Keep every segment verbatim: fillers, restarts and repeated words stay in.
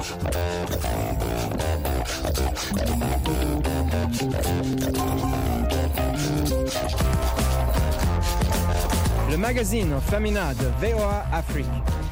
Le magazine Femina de V O A Afrique.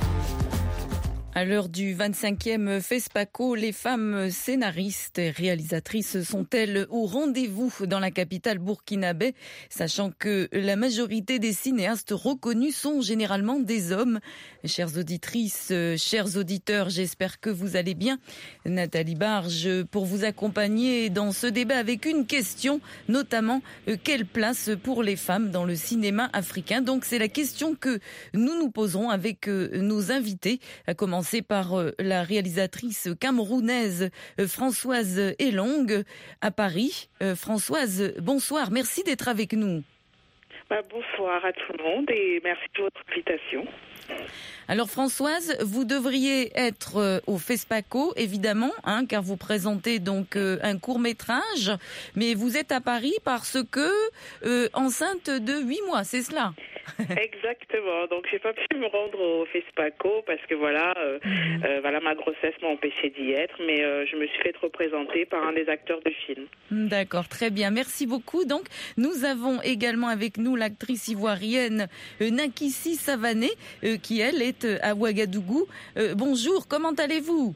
À l'heure du vingt-cinquième FESPACO, les femmes scénaristes et réalisatrices sont-elles au rendez-vous dans la capitale burkinabé, sachant que la majorité des cinéastes reconnus sont généralement des hommes. Chères auditrices, chers auditeurs, j'espère que vous allez bien. Nathalie Barge pour vous accompagner dans ce débat avec une question, notamment quelle place pour les femmes dans le cinéma africain. Donc c'est la question que nous nous poserons avec nos invités, à commencer par la réalisatrice camerounaise Françoise Elong à Paris. Françoise, bonsoir, merci d'être avec nous. Bah, bonsoir à tout le monde et merci de votre invitation. Alors Françoise, vous devriez être au FESPACO, évidemment, hein, car vous présentez donc euh, un court-métrage, mais vous êtes à Paris parce que euh, enceinte de huit mois, c'est cela? Exactement, donc j'ai pas pu me rendre au FESPACO parce que voilà, euh, mmh. euh, voilà ma grossesse m'a empêché d'y être, mais euh, je me suis fait représenter par un des acteurs du film. D'accord, très bien, merci beaucoup. Donc nous avons également avec nous l'actrice ivoirienne euh, Nakissi Savané, euh, qui elle est à Ouagadougou. Euh, bonjour, comment allez-vous?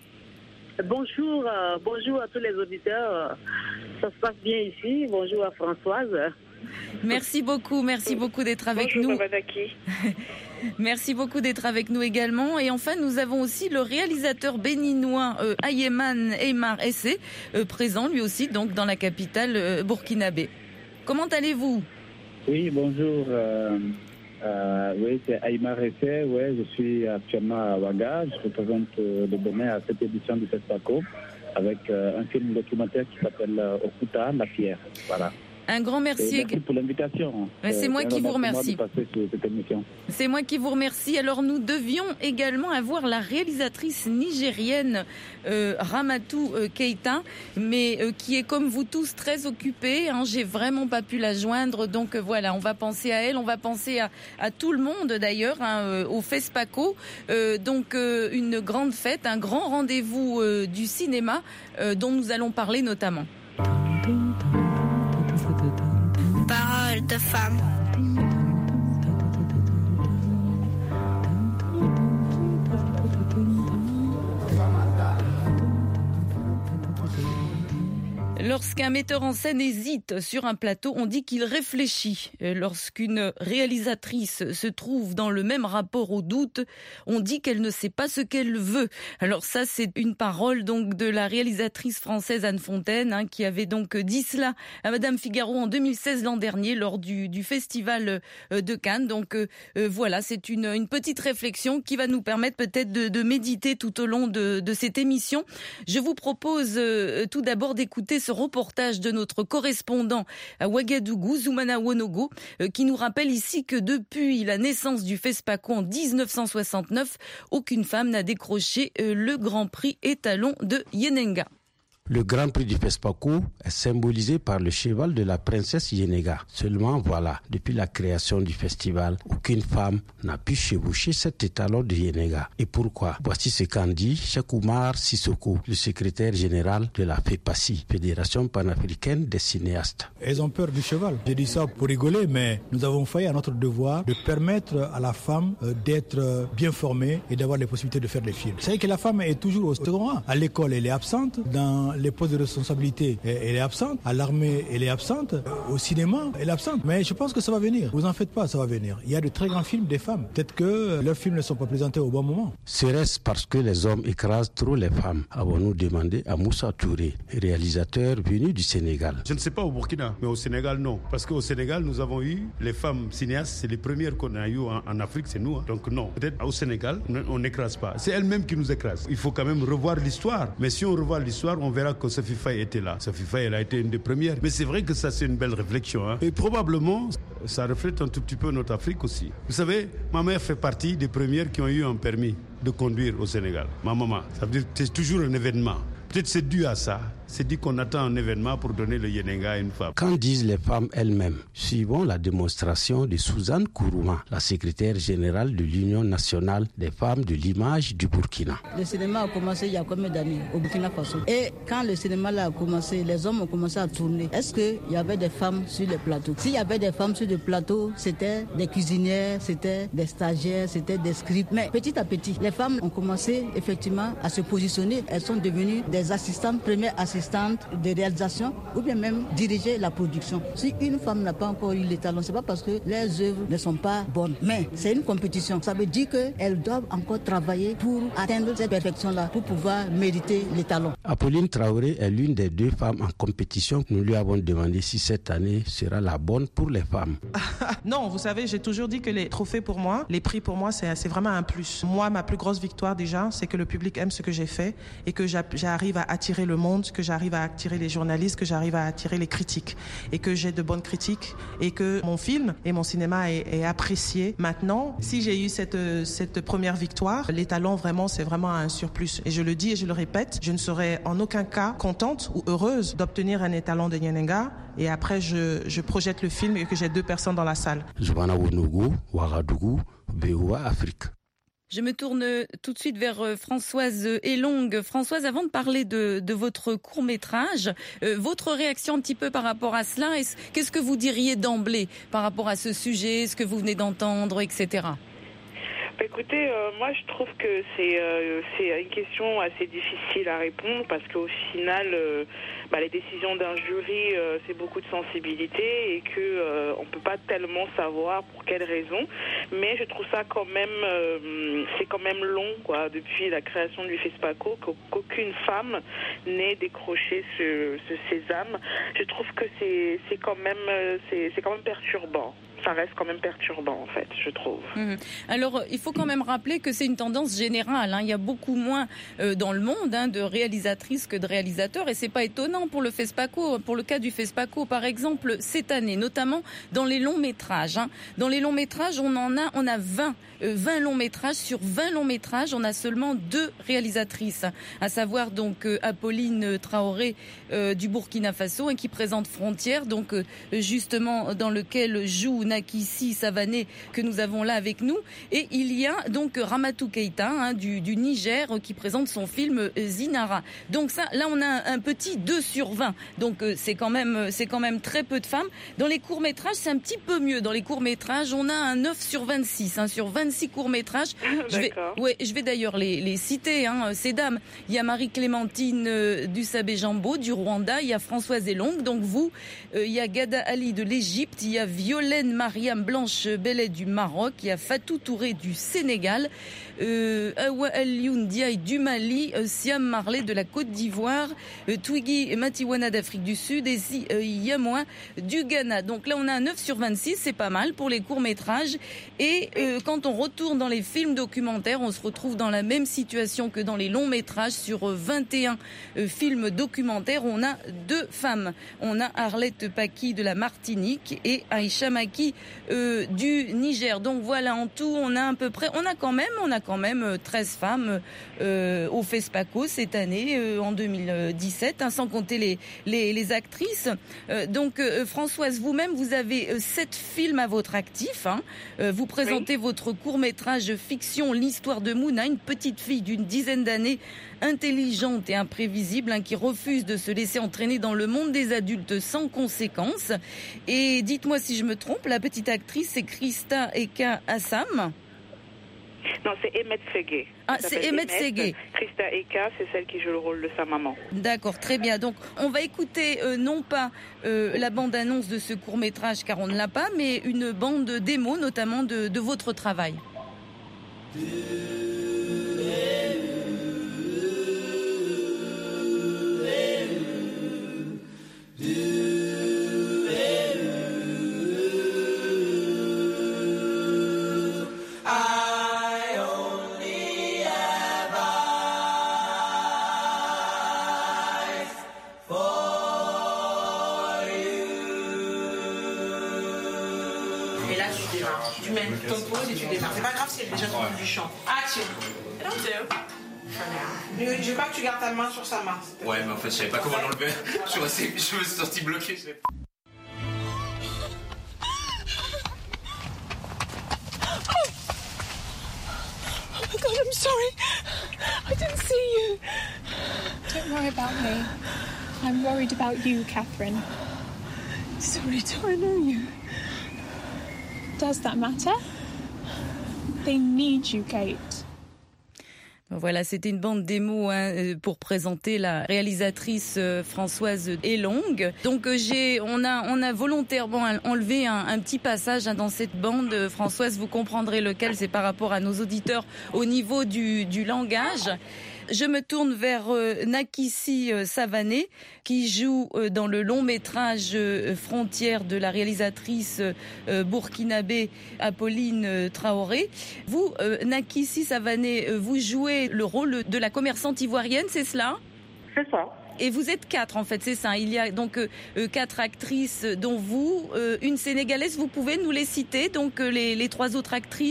Bonjour, euh, bonjour à tous les auditeurs. Ça se passe bien ici. Bonjour à Françoise. Merci beaucoup, merci beaucoup d'être avec Bonjour, nous. Babadaki. Merci beaucoup d'être avec nous également. Et enfin, nous avons aussi le réalisateur béninois euh, Ayeman Eymar Essé, euh, présent lui aussi donc dans la capitale euh, burkinabé. Comment allez-vous? Oui, bonjour. Euh, euh, oui, c'est Aymar Essé. Ouais, je suis actuellement à Ouaga. Je représente euh, le Bénin à cette édition du FESPACO avec euh, un film documentaire qui s'appelle euh, Okuta, la pierre. Voilà. Un grand merci. Merci pour l'invitation. C'est, c'est moi qui vous remercie. C'est moi qui vous remercie. Alors nous devions également avoir la réalisatrice nigérienne euh, Ramatou euh, Keita, mais euh, qui est comme vous tous très occupée. Hein, j'ai vraiment pas pu la joindre, donc euh, voilà, on va penser à elle, on va penser à, à tout le monde d'ailleurs, hein, euh, au FESPACO. Euh, donc euh, une grande fête, un grand rendez-vous euh, du cinéma euh, dont nous allons parler notamment. Parole de femme. Lorsqu'un metteur en scène hésite sur un plateau, on dit qu'il réfléchit. Lorsqu'une réalisatrice se trouve dans le même rapport au doute, on dit qu'elle ne sait pas ce qu'elle veut. Alors ça, c'est une parole donc de la réalisatrice française Anne Fontaine, hein, qui avait donc dit cela à Madame Figaro en deux mille seize, l'an dernier, lors du, du festival de Cannes. Donc euh, voilà, c'est une, une petite réflexion qui va nous permettre peut-être de, de méditer tout au long de, de cette émission. Je vous propose euh, tout d'abord d'écouter ce reportage de notre correspondant à Ouagadougou, Zoumana Wonogo, euh, qui nous rappelle ici que depuis la naissance du FESPACO en dix-neuf cent soixante-neuf, aucune femme n'a décroché euh, le Grand Prix étalon de Yenenga. Le Grand Prix du FESPACO est symbolisé par le cheval de la princesse Yenenga. Seulement voilà, depuis la création du festival, aucune femme n'a pu chevaucher cet étalon de Yenenga. Et pourquoi? Voici ce qu'en dit Cheikh Oumar Sissoko, le secrétaire général de la FEPACI, Fédération panafricaine des cinéastes. Elles ont peur du cheval. J'ai dit ça pour rigoler, mais nous avons fait à notre devoir de permettre à la femme d'être bien formée et d'avoir les possibilités de faire des films. C'est vrai que la femme est toujours au second rang. À l'école, elle est absente. Dans les postes de responsabilité, elle est absente. À l'armée, elle est absente. Au cinéma, elle est absente. Mais je pense que ça va venir. Vous en faites pas, ça va venir. Il y a de très grands films des femmes. Peut-être que leurs films ne sont pas présentés au bon moment. Serait-ce parce que les hommes écrasent trop les femmes? Avons-nous demandé à Moussa Touré, réalisateur venu du Sénégal. Je ne sais pas au Burkina, mais au Sénégal, non. Parce qu'au Sénégal, nous avons eu les femmes cinéastes. C'est les premières qu'on a eues en, en Afrique, c'est nous. Hein. Donc non. Peut-être au Sénégal, on n'écrase pas. C'est elles-mêmes qui nous écrasent. Il faut quand même revoir l'histoire. Mais si on revoit l'histoire, on verra que Sophie Faye était là. Sophie Faye, elle a été une des premières. Mais c'est vrai que ça, c'est une belle réflexion. Hein. Et probablement, ça reflète un tout petit peu notre Afrique aussi. Vous savez, ma mère fait partie des premières qui ont eu un permis de conduire au Sénégal. Ma maman. Ça veut dire que c'est toujours un événement. Peut-être c'est dû à ça. C'est dit qu'on attend un événement pour donner le Yenenga à une femme. Qu'en disent les femmes elles-mêmes? Suivons la démonstration de Suzanne Kourouma, la secrétaire générale de l'Union nationale des femmes de l'image du Burkina. Le cinéma a commencé il y a combien d'années au Burkina Faso? Et quand le cinéma là a commencé, les hommes ont commencé à tourner. Est-ce qu'il y avait des femmes sur les plateaux? S'il y avait des femmes sur les plateaux, c'était des cuisinières, c'était des stagiaires, c'était des scripts. Mais petit à petit, les femmes ont commencé effectivement à se positionner. Elles sont devenues des assistantes, premières assistantes de réalisation ou bien même diriger la production. Si une femme n'a pas encore eu les talents, c'est pas parce que les œuvres ne sont pas bonnes, mais c'est une compétition. Ça veut dire qu'elles doivent encore travailler pour atteindre cette perfection-là, pour pouvoir mériter les talents. Apolline Traoré est l'une des deux femmes en compétition. Nous lui avons demandé si cette année sera la bonne pour les femmes. Non, vous savez, j'ai toujours dit que les trophées pour moi, les prix pour moi, c'est, c'est vraiment un plus. Moi, ma plus grosse victoire déjà, c'est que le public aime ce que j'ai fait et que j'arrive à attirer le monde, que j'arrive à attirer les journalistes, que j'arrive à attirer les critiques et que j'ai de bonnes critiques et que mon film et mon cinéma est, est apprécié. Maintenant, si j'ai eu cette, cette première victoire, les talents vraiment, c'est vraiment un surplus. Et je le dis et je le répète, je ne serais en aucun cas contente ou heureuse d'obtenir un étalon de Yenenga et après je, je projette le film et que j'ai deux personnes dans la salle. Zouana Wounougou, Ouagadougou, V O A Afrique. Je me tourne tout de suite vers Françoise Elong. Françoise, avant de parler de, de votre court-métrage, euh, votre réaction un petit peu par rapport à cela, qu'est-ce que vous diriez d'emblée par rapport à ce sujet, ce que vous venez d'entendre, et cetera? Écoutez, euh, moi je trouve que c'est euh, c'est une question assez difficile à répondre parce qu'au final, euh, bah, les décisions d'un jury, euh, c'est beaucoup de sensibilité et que euh, on peut pas tellement savoir pour quelles raisons. Mais je trouve ça quand même, euh, c'est quand même long, quoi, depuis la création du FESPACO, qu'aucune femme n'ait décroché ce, ce sésame. Je trouve que c'est c'est quand même c'est c'est quand même perturbant. Ça reste quand même perturbant, en fait, je trouve. Mmh. Alors, il faut quand même rappeler que c'est une tendance générale. Hein. Il y a beaucoup moins euh, dans le monde hein, de réalisatrices que de réalisateurs. Et c'est pas étonnant pour le FESPACO. Pour le cas du FESPACO, par exemple, cette année, notamment dans les longs métrages. Hein. Dans les longs métrages, on en a, on a vingt, euh, vingt longs métrages. Sur vingt longs métrages, on a seulement deux réalisatrices. À savoir, donc, euh, Apolline Traoré euh, du Burkina Faso, hein, qui présente Frontières, donc, euh, justement, dans lequel joue Nakissi Savané que nous avons là avec nous, et il y a donc Ramatou Keïta hein, du, du Niger qui présente son film Zinara. Donc ça, là on a un, un petit deux sur vingt, donc euh, c'est quand même c'est quand même très peu de femmes. Dans les courts-métrages, c'est un petit peu mieux. Dans les courts-métrages, on a un neuf sur vingt-six, hein, sur vingt-six courts-métrages. Je vais, ouais, je vais d'ailleurs les, les citer, hein, ces dames. Il y a Marie-Clémentine euh, Dussabé Jambo du Rwanda, il y a Françoise Elong, donc vous, euh, il y a Gada Ali de l'Égypte, il y a Violaine Mariam Blanche Bellet du Maroc, il y a Fatou Touré du Sénégal, euh, Awa Alioune Diaye du Mali, euh, Siam Marley de la Côte d'Ivoire, euh, Twiggy Matiwana d'Afrique du Sud et si, euh, Yamoua du Ghana. Donc là on a un neuf sur vingt-six, c'est pas mal pour les courts-métrages. Et euh, quand on retourne dans les films documentaires, on se retrouve dans la même situation que dans les longs-métrages. Sur vingt et un euh, films documentaires, on a deux femmes. On a Arlette Paki de la Martinique et Aïcha Maki euh, du Niger. Donc voilà, en tout, on a à peu près, on a quand même, on a quand même treize femmes euh, au FESPACO cette année, euh, en deux mille dix-sept, hein, sans compter les, les, les actrices. Euh, donc euh, Françoise, vous-même, vous avez euh, sept films à votre actif. Hein. Euh, vous présentez oui. votre court-métrage fiction, l'histoire de Mouna, une petite fille d'une dizaine d'années, intelligente et imprévisible, hein, qui refuse de se laisser entraîner dans le monde des adultes sans conséquences. Et dites-moi si je me trompe, la petite actrice, c'est Krista Eka Assam. Non, c'est Emmet Segé. Ah, c'est Emmet Segé. Krista Eka, c'est celle qui joue le rôle de sa maman. D'accord, très bien. Donc, on va écouter euh, non pas euh, la bande-annonce de ce court-métrage, car on ne l'a pas, mais une bande démo, notamment de, de votre travail. Tu mets ton pause et tu démarres. C'est pas grave, c'est déjà dans du chant. Action. Don't do. Je veux pas que tu gardes ta main sur sa main. Ouais, mais en fait, je savais pas comment l'enlever. Je suis resté, je me suis sorti bloqué. Oh my God, I'm sorry. I didn't see you. Don't worry about me. I'm worried about you, Catherine. Sorry, do I know you? Does that matter? They need you, Kate. Voilà, c'était une bande démo hein, pour présenter la réalisatrice Françoise Elong. Donc j'ai, on a, on a volontairement enlevé un, un petit passage hein, dans cette bande. Françoise, vous comprendrez lequel, c'est par rapport à nos auditeurs au niveau du, du langage. Je me tourne vers euh, Nakissi euh, Savané, qui joue euh, dans le long métrage euh, Frontières de la réalisatrice euh, burkinabé Apolline euh, Traoré. Vous, euh, Nakissi Savané, euh, vous jouez le rôle de la commerçante ivoirienne, c'est cela ? C'est ça. Et vous êtes quatre en fait, c'est ça. Il y a donc euh, quatre actrices, dont vous, euh, une sénégalaise. Vous pouvez nous les citer, donc euh, les, les trois autres actrices ?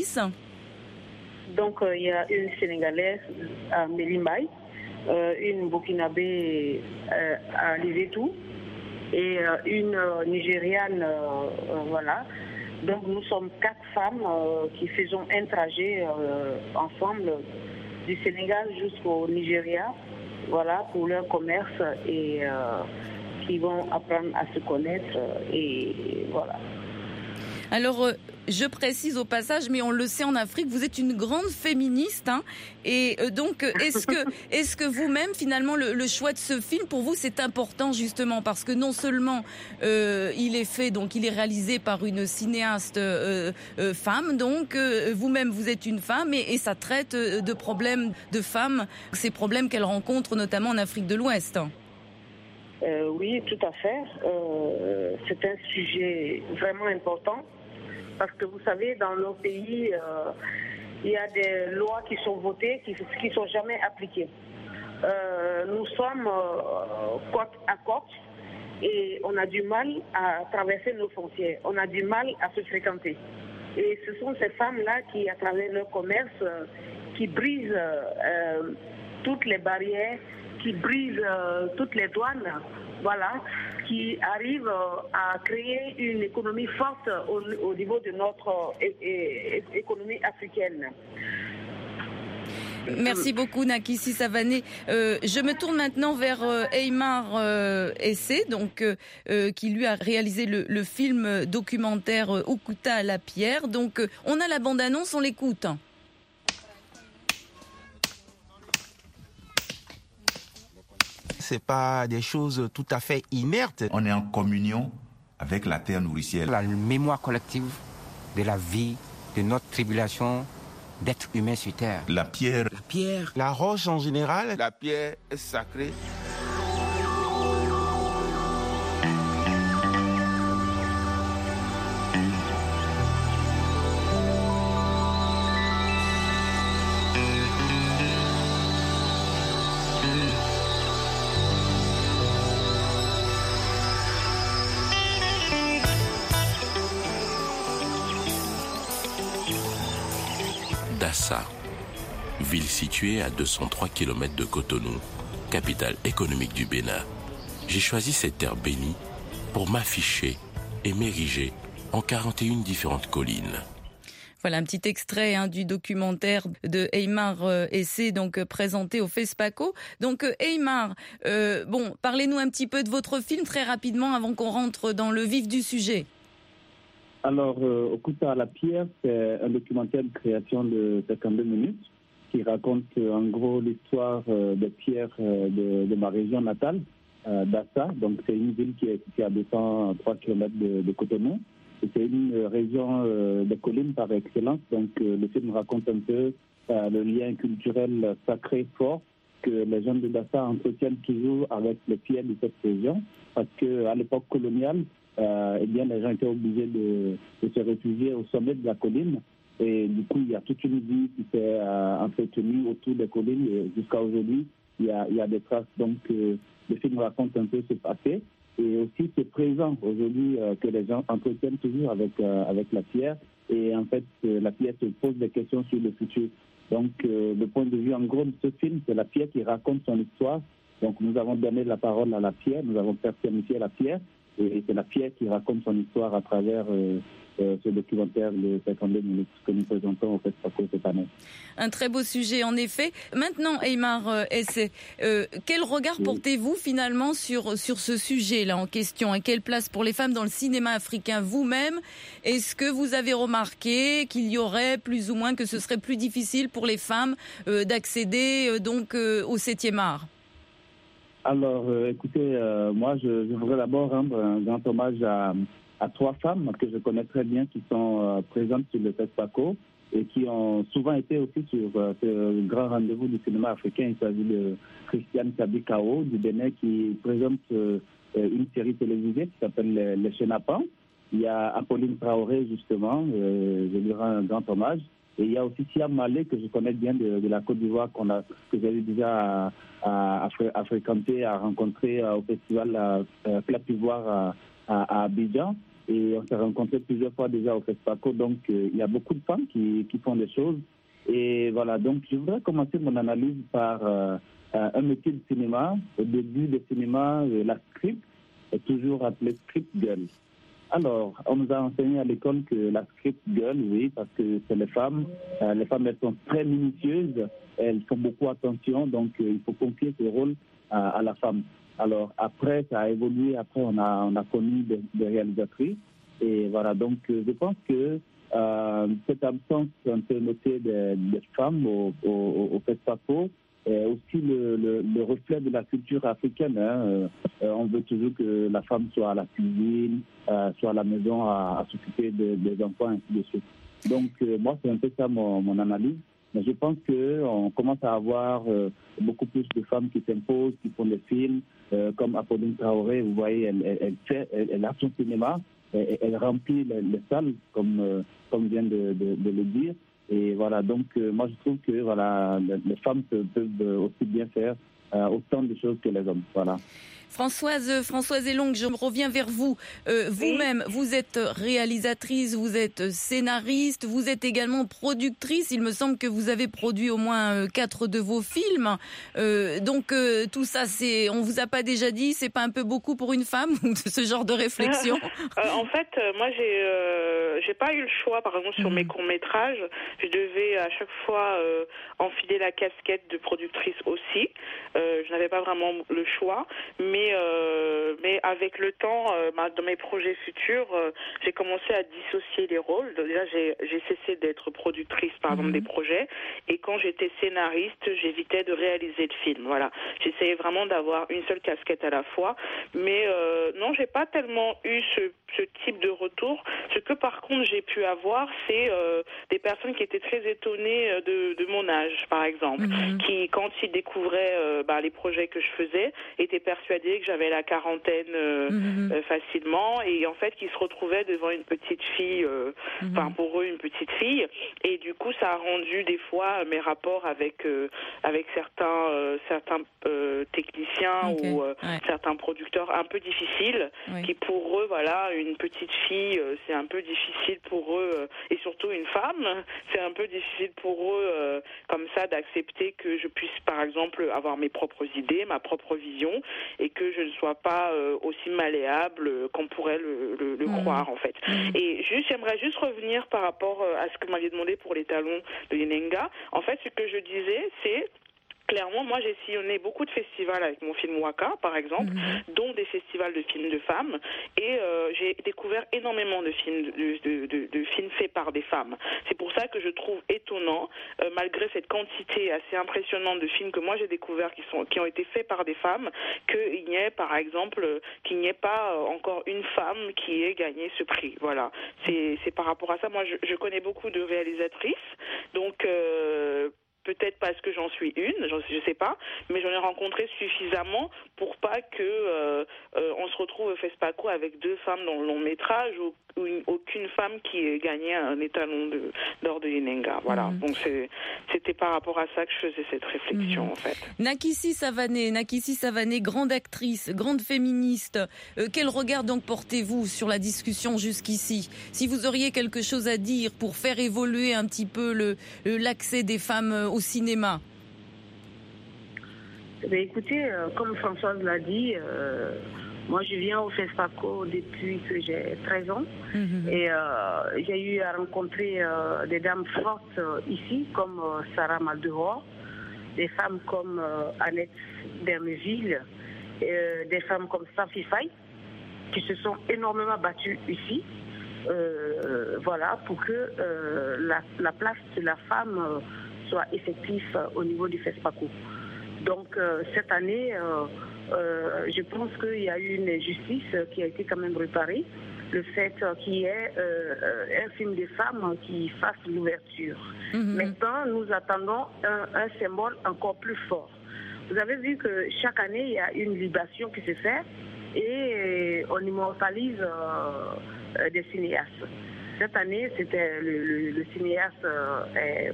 Donc, euh, il y a une Sénégalaise à Mélimbaye, euh, une Burkinabé euh, à Livetou et euh, une euh, Nigériane, euh, euh, voilà. Donc, nous sommes quatre femmes euh, qui faisons un trajet euh, ensemble du Sénégal jusqu'au Nigeria, voilà, pour leur commerce et euh, qui vont apprendre à se connaître et voilà. Alors, euh, je précise au passage, mais on le sait en Afrique, vous êtes une grande féministe. Hein, et euh, donc, est-ce que, est-ce que vous-même, finalement, le, le choix de ce film, pour vous, c'est important, justement, parce que non seulement euh, il est fait, donc il est réalisé par une cinéaste euh, euh, femme, donc euh, vous-même, vous êtes une femme, et, et ça traite de problèmes de femmes, ces problèmes qu'elles rencontrent, notamment en Afrique de l'Ouest. Euh, oui, tout à fait. Euh, c'est un sujet vraiment important parce que vous savez, dans nos pays, euh, il y a des lois qui sont votées qui ne sont jamais appliquées. Euh, nous sommes euh, côte à côte et on a du mal à traverser nos frontières. On a du mal à se fréquenter. Et ce sont ces femmes-là qui, à travers leur commerce, euh, qui brisent euh, toutes les barrières, qui brisent euh, toutes les douanes, voilà, qui arrivent euh, à créer une économie forte au, au niveau de notre é- é- économie africaine. Merci beaucoup Nakissi Savané. Euh, je me tourne maintenant vers euh, Aymar euh, Essé, donc euh, qui lui a réalisé le, le film documentaire euh, Okuta à la pierre. Donc euh, on a la bande-annonce, on l'écoute. C'est pas des choses tout à fait inertes. On est en communion avec la terre nourricière. La mémoire collective de la vie, de notre tribulation d'être humain sur terre. La pierre. La pierre. La roche en général. La pierre est sacrée. Dassa, ville située à deux cent trois kilomètres de Cotonou, capitale économique du Bénin. J'ai choisi cette terre bénie pour m'afficher et m'ériger en quarante et une différentes collines. Voilà un petit extrait hein, du documentaire de Aymar euh, Essé, donc euh, présenté au FESPACO. Donc euh, Aymar, euh, bon, parlez-nous un petit peu de votre film très rapidement avant qu'on rentre dans le vif du sujet. Alors, euh, Okuta à la pierre, c'est un documentaire de création de cinquante-deux minutes qui raconte euh, en gros l'histoire euh, des pierres euh, de, de ma région natale, euh, Dassa. Donc, c'est une ville qui est située à deux cent trois kilomètres de, de Cotonou. Et c'est une euh, région euh, de collines par excellence. Donc, euh, le film raconte un peu euh, le lien culturel sacré fort que les gens de Dassa entretiennent toujours avec les pierres de cette région. Parce qu'à l'époque coloniale, Euh, eh bien, les gens étaient obligés de, de se réfugier au sommet de la colline. Et du coup, il y a toute une vie qui s'est euh, entretenue autour des collines. Et jusqu'à aujourd'hui, il y a, il y a des traces. Donc, euh, le film raconte un peu ce passé. Et aussi, ce présent aujourd'hui euh, que les gens entretiennent toujours avec, euh, avec la pierre. Et en fait, euh, la pierre se pose des questions sur le futur. Donc, euh, le point de vue en gros de ce film, c'est la pierre qui raconte son histoire. Donc, nous avons donné la parole à la pierre, nous avons personnifié la pierre, et c'est la pierre qui raconte son histoire à travers euh, euh, ce documentaire de cinquante-deux minutes que nous présentons au FESPACO cette année. Un très beau sujet, en effet. Maintenant, Aymar euh, Essé, euh, quel regard oui. portez-vous finalement sur, sur ce sujet-là en question, et quelle place pour les femmes dans le cinéma africain vous-même? Est-ce que vous avez remarqué qu'il y aurait plus ou moins, que ce serait plus difficile pour les femmes euh, d'accéder euh, donc euh, au septième art? Alors, euh, écoutez, euh, moi, je, je voudrais d'abord rendre un grand hommage à, à trois femmes que je connais très bien, qui sont euh, présentes sur le FESPACO et qui ont souvent été aussi sur euh, ce grand rendez-vous du cinéma africain. Il s'agit de Christiane Kabikao du Bénin, qui présente euh, une série télévisée qui s'appelle Les, Les Chenapans. Il y a Apolline Traoré, justement, euh, je lui rends un grand hommage. Et il y a aussi Siam Malé, que je connais bien de, de la Côte d'Ivoire, qu'on a, que j'avais déjà à, à, à fréquenter, à rencontrer au festival à Plat d'Ivoire à, à, à Abidjan. Et on s'est rencontrés plusieurs fois déjà au FESPACO. Donc, euh, il y a beaucoup de femmes qui, qui font des choses. Et voilà, donc je voudrais commencer mon analyse par euh, un métier de cinéma. Au début du cinéma, la script est toujours appelée script girl. Alors, on nous a enseigné à l'école que la script girl, oui, parce que c'est les femmes. Euh, les femmes, elles sont très minutieuses, elles font beaucoup attention, donc euh, il faut confier ce rôle à, à la femme. Alors, après, ça a évolué, après, on a, on a connu des, des réalisatrices. Et voilà, donc euh, je pense que euh, cette absence un peu notée des, des femmes au, au, au FESPACO est aussi le, le, le reflet de la culture africaine. Hein. Euh, on veut toujours que la femme soit à la cuisine, euh, soit à la maison à, à s'occuper de, des enfants, ainsi de suite. Donc, euh, moi, c'est un peu ça mon, mon analyse. Mais je pense qu'on commence à avoir euh, beaucoup plus de femmes qui s'imposent, qui font des films, euh, comme Apolline Traoré. Vous voyez, elle, elle, elle, fait, elle, elle a son cinéma, elle, elle remplit les, les salles, comme, euh, comme vient de, de, de le dire. Et voilà, donc euh, moi je trouve que voilà, les, les femmes peuvent aussi bien faire euh, autant de choses que les hommes. Voilà. Françoise, Françoise Elong, je reviens vers vous. Euh, vous-même, vous êtes réalisatrice, vous êtes scénariste, vous êtes également productrice. Il me semble que vous avez produit au moins euh, quatre de vos films. Euh, donc euh, tout ça, c'est, on vous a pas déjà dit, c'est pas un peu beaucoup pour une femme, ce genre de réflexion? euh, En fait, euh, moi, j'ai, euh, j'ai pas eu le choix. Par exemple, sur mmh. mes courts métrages, je devais à chaque fois euh, enfiler la casquette de productrice aussi. Euh, je n'avais pas vraiment le choix, mais Mais, euh, mais avec le temps, euh, dans mes projets futurs, euh, j'ai commencé à dissocier les rôles. Déjà, j'ai, j'ai cessé d'être productrice, par exemple, mmh. des projets. Et quand j'étais scénariste, j'évitais de réaliser le film. Voilà. J'essayais vraiment d'avoir une seule casquette à la fois. Mais euh, non, j'ai pas tellement eu ce, ce type de retour. Ce que, par contre, j'ai pu avoir, c'est euh, des personnes qui étaient très étonnées de, de mon âge, par exemple, mmh. qui, quand ils découvraient euh, bah, les projets que je faisais, étaient persuadés que j'avais la quarantaine euh, mmh. euh, facilement, et en fait qui se retrouvaient devant une petite fille, euh, enfin mmh. pour eux une petite fille, et du coup ça a rendu des fois mes rapports avec euh, avec certains euh, certains euh, techniciens okay. ou euh, ouais. certains producteurs un peu difficiles, oui. qui pour eux voilà une petite fille euh, c'est un peu difficile pour eux, euh, et surtout une femme c'est un peu difficile pour eux euh, comme ça d'accepter que je puisse par exemple avoir mes propres idées, ma propre vision, et que je ne sois pas euh, aussi malléable euh, qu'on pourrait le, le, le mmh. croire en fait. Mmh. Et juste, j'aimerais juste revenir par rapport euh, à ce que vous m'aviez demandé pour les talons de Yenenga. En fait, ce que je disais, c'est clairement, moi, j'ai sillonné beaucoup de festivals avec mon film Waka, par exemple, mmh. dont des festivals de films de femmes, et euh, j'ai découvert énormément de films, de, de, de, de films faits par des femmes. C'est pour ça que je trouve étonnant, euh, malgré cette quantité assez impressionnante de films que moi j'ai découverts qui sont, qui ont été faits par des femmes, qu'il n'y ait, par exemple, qu'il n'y ait pas encore une femme qui ait gagné ce prix. Voilà. C'est, c'est par rapport à ça. Moi, je, je connais beaucoup de réalisatrices, donc. Euh, peut-être parce que j'en suis une, je ne sais pas, mais j'en ai rencontré suffisamment pour pas que euh, euh, on se retrouve au FESPACO avec deux femmes dans le long métrage ou, ou une, aucune femme qui ait gagné un étalon de, d'or de Yenenga. Voilà, mmh. donc c'est, c'était par rapport à ça que je faisais cette réflexion mmh. en fait. Nakissi Savané, Nakissi Savané, grande actrice, grande féministe, euh, quel regard donc portez-vous sur la discussion jusqu'ici ? Si vous auriez quelque chose à dire pour faire évoluer un petit peu le, le, l'accès des femmes au cinéma. Eh bien, écoutez, euh, comme Françoise l'a dit, euh, moi je viens au FESPACO depuis que j'ai treize ans mmh. et euh, j'ai eu à rencontrer euh, des dames fortes euh, ici, comme euh, Sarah Malderoy, des femmes comme euh, Annette Berneville, euh, des femmes comme Safi Faye, qui se sont énormément battues ici. Euh, voilà, pour que euh, la, la place de la femme euh, soit effective euh, au niveau du FESPACO. Donc euh, cette année, euh, euh, je pense qu'il y a eu une justice qui a été quand même réparée. Le fait qu'il y ait euh, un film de femmes qui fasse l'ouverture. Mm-hmm. Maintenant, nous attendons un, un symbole encore plus fort. Vous avez vu que chaque année, il y a une libation qui se fait et on immortalise euh, des cinéastes. Cette année, c'était le, le, le cinéaste euh,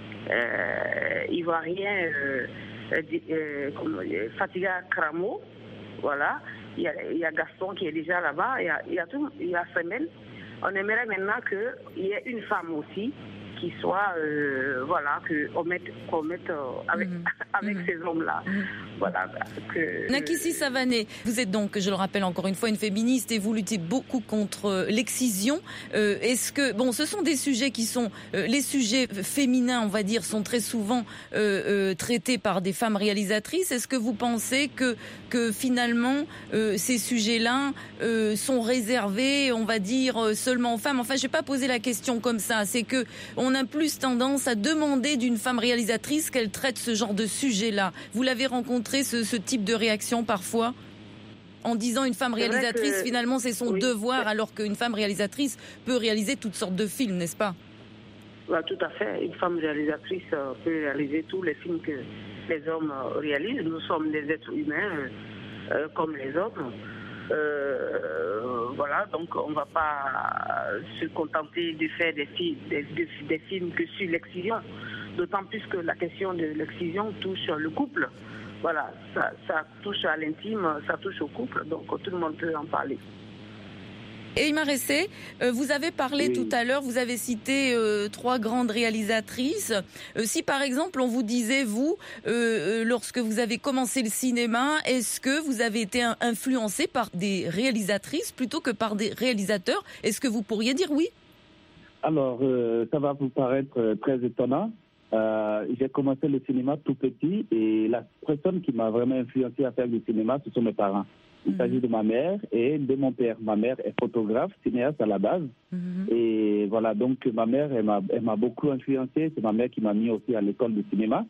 euh, ivoirien euh, euh, comme, Fatiga Kramo. Voilà. Il y, a, il y a Gaston qui est déjà là-bas. Il y a, il y a, tout, il y a Femel. On aimerait maintenant qu'il y ait une femme aussi qui soit, euh, voilà, qu'on mette, qu'on mette euh, avec, mmh. avec mmh. ces hommes-là. Mmh. Voilà. Que, Nakissi Savané, vous êtes donc, je le rappelle encore une fois, une féministe et vous luttez beaucoup contre l'excision. Euh, est-ce que, bon, ce sont des sujets qui sont, euh, les sujets féminins, on va dire, sont très souvent euh, euh, traités par des femmes réalisatrices. Est-ce que vous pensez que, que finalement, euh, ces sujets-là euh, sont réservés, on va dire, seulement aux femmes? Enfin, je vais pas poser la question comme ça. C'est que on a plus tendance à demander d'une femme réalisatrice qu'elle traite ce genre de sujet-là. Vous l'avez rencontré, ce, ce type de réaction parfois, en disant une femme réalisatrice, que... finalement c'est son oui. devoir, alors qu'une femme réalisatrice peut réaliser toutes sortes de films, n'est-ce pas? Bah, tout à fait. Une femme réalisatrice euh, peut réaliser tous les films que les hommes euh, réalisent. Nous sommes des êtres humains euh, comme les hommes. Euh, voilà, donc on ne va pas se contenter de faire des, fi- des, des, des films que sur l'excision, d'autant plus que la question de l'excision touche le couple. Voilà, ça, ça touche à l'intime, ça touche au couple, donc tout le monde peut en parler. Et Aïma Ressé, euh, vous avez parlé oui. tout à l'heure, vous avez cité euh, trois grandes réalisatrices. Euh, si par exemple on vous disait, vous, euh, euh, lorsque vous avez commencé le cinéma, est-ce que vous avez été un, influencé par des réalisatrices plutôt que par des réalisateurs? Est-ce que vous pourriez dire oui? Alors, euh, ça va vous paraître très étonnant. Euh, j'ai commencé le cinéma tout petit et la personne qui m'a vraiment influencé à faire du cinéma, ce sont mes parents. Il mmh. s'agit de ma mère et de mon père. Ma mère est photographe, cinéaste à la base. Mmh. Et voilà, donc ma mère, elle m'a, elle m'a beaucoup influencé. C'est ma mère qui m'a mis aussi à l'école de cinéma.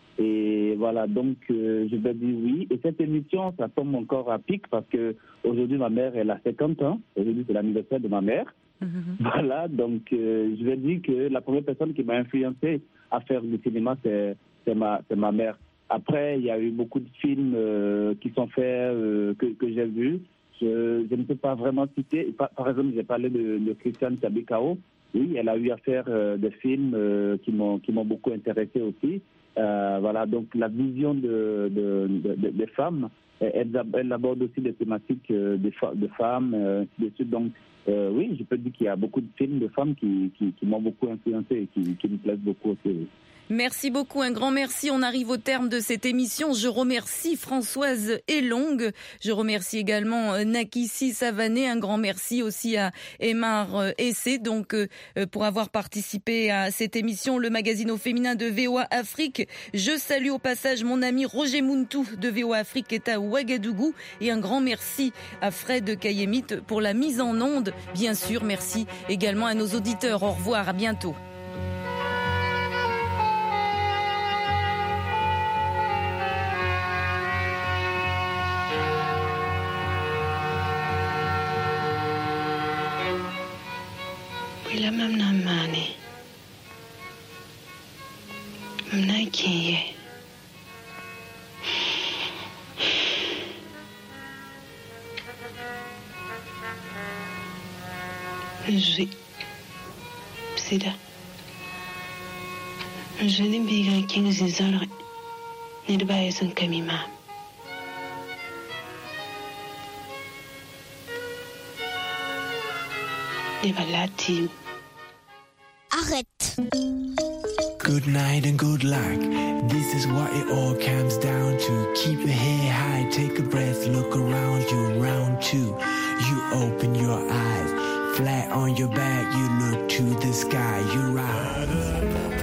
Et voilà, donc euh, je vais dire oui. Et cette émission, ça tombe encore à pic parce que aujourd'hui ma mère, elle a cinquante ans. Aujourd'hui, c'est l'anniversaire de ma mère. Mmh. Voilà, donc euh, je vais dire que la première personne qui m'a influencé à faire du cinéma, c'est, c'est, ma, c'est ma mère. Après, il y a eu beaucoup de films euh, qui sont faits, euh, que, que j'ai vus. Je, je ne peux pas vraiment citer. Par, par exemple, j'ai parlé de, de Christiane Tabikao. Oui, elle a eu à faire euh, des films euh, qui, m'ont, qui m'ont beaucoup intéressé aussi. Euh, voilà, donc la vision de, de, de, de, des femmes, elle, elle aborde aussi des thématiques de, de femmes. Euh, de suite. Donc, euh, oui, je peux dire qu'il y a beaucoup de films de femmes qui, qui, qui m'ont beaucoup influencé et qui, qui me plaisent beaucoup aussi. Merci beaucoup, un grand merci. On arrive au terme de cette émission. Je remercie Françoise Elong. Je remercie également Nakissi Savané. Un grand merci aussi à Aymar Essé, donc euh, pour avoir participé à cette émission, le magazine au féminin de V O A Afrique. Je salue au passage mon ami Roger Muntu de V O A Afrique qui est à Ouagadougou. Et un grand merci à Fred Kayemit pour la mise en onde. Bien sûr, merci également à nos auditeurs. Au revoir, à bientôt. Ila mam na mane. Mam na ki Je c'est da je ne biga king zizar ne da baya sun kamima ne balati. Arrête. Good night and good luck. This is what it all comes down to. Keep your head high, take a breath, look around you. Round two, you open your eyes. Flat on your back, you look to the sky. You rise.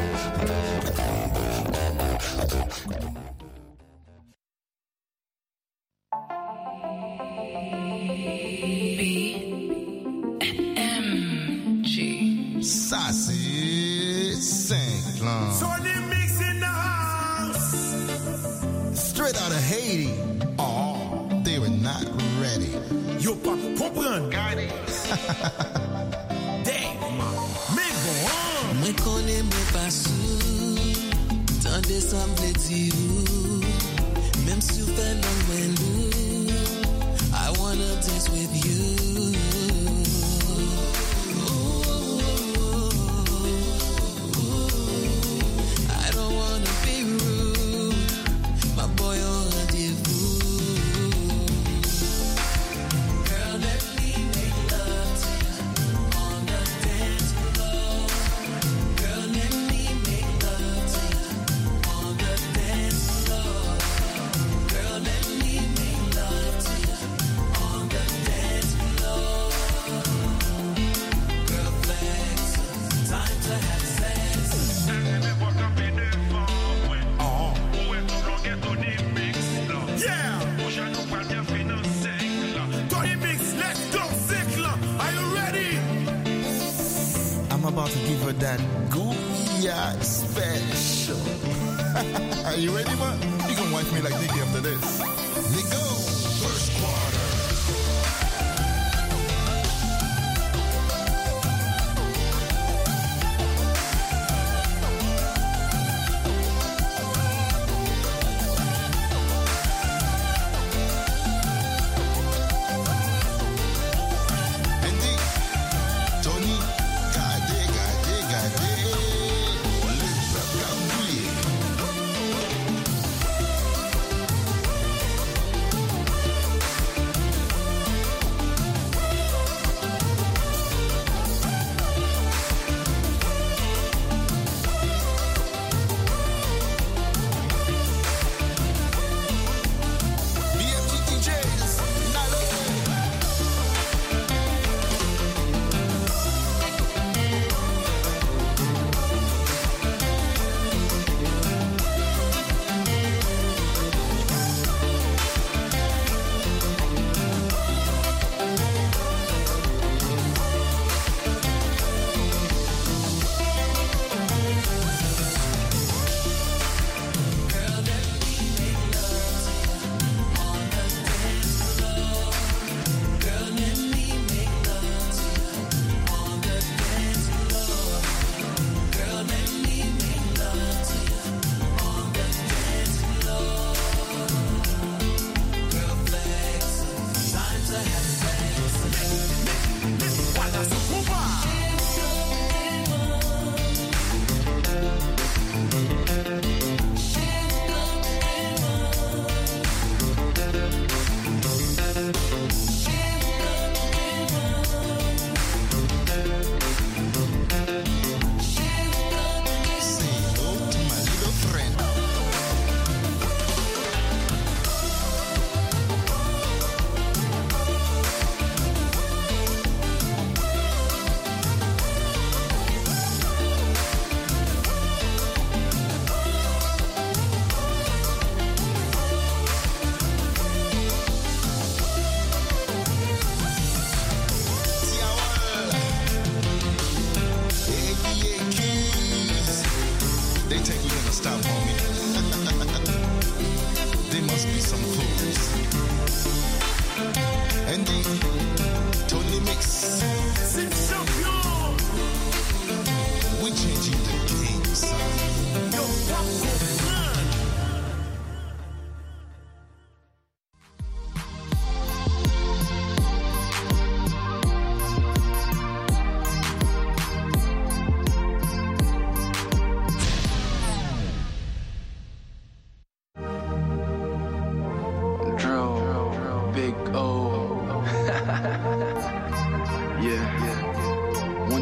Ça c'est cinq plans. Tony Mix in the house. Straight out of Haiti. Oh, they were not ready. Yo pas comprendre. Damn. Mais bon. Moi connais moi pas sous. Tant décembre dit ou. Même si vous faites long I wanna dance with you. That Goya special. Are you ready, man? You gonna wife me like Nicky after this. Let's go. First quarter.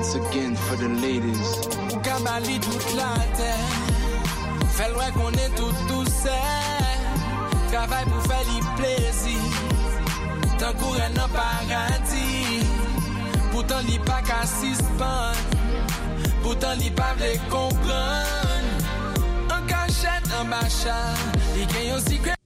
once again for the ladies. Ou kabali toute la terre. Fait loin qu'on est tout tout seul. Travail pour faire les plaisirs. Tant qu'on est dans paradis. Pourtant li pas qu'à suspendre. Pourtant li pas vle comprendre. En cachette, en bachat. Il gagne aussi que